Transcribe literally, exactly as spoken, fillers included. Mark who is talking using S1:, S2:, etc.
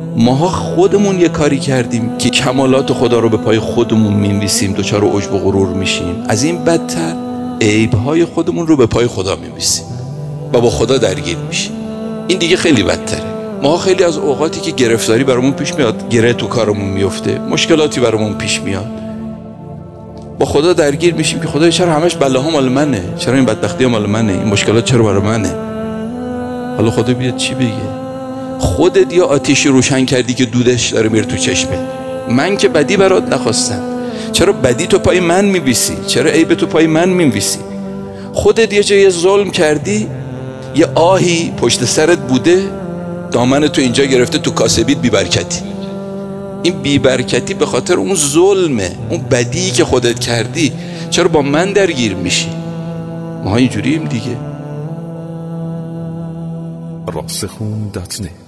S1: ماها خودمون یه کاری کردیم که کمالات خدا رو به پای خودمون می‌نویسیم، دچار عجب و غرور میشیم. از این بدتر عیب‌های خودمون رو به پای خدا می‌نویسیم و با خدا درگیر میشیم. این دیگه خیلی بدتره. ما خیلی از اوقاتی که گرفتاری برامون پیش میاد، گره تو کارمون میفته، مشکلاتی برامون پیش میاد، با خدا درگیر میشیم که خدای چرا همش بلاها مال منه، چرا این بدبختی مال منه، این مشکلات چرا برای منه. حالا خدا بیاد چی بگه؟ خودت یا آتیشی روشن کردی که دودش داره میره تو چشمت. من که بدی برات نخواستم، چرا بدی تو پای من میویسی؟ چرا عیب تو پای من میویسی؟ خودت یه جای ظلم کردی، یه آهی پشت سرت بوده، دامن تو اینجا گرفته تو کاسبیت بیبرکتی. این بیبرکتی به خاطر اون ظلمه، اون بدی که خودت کردی. چرا با من درگیر میشی؟ ما اینجوریم دیگه.
S2: راسخون دات نت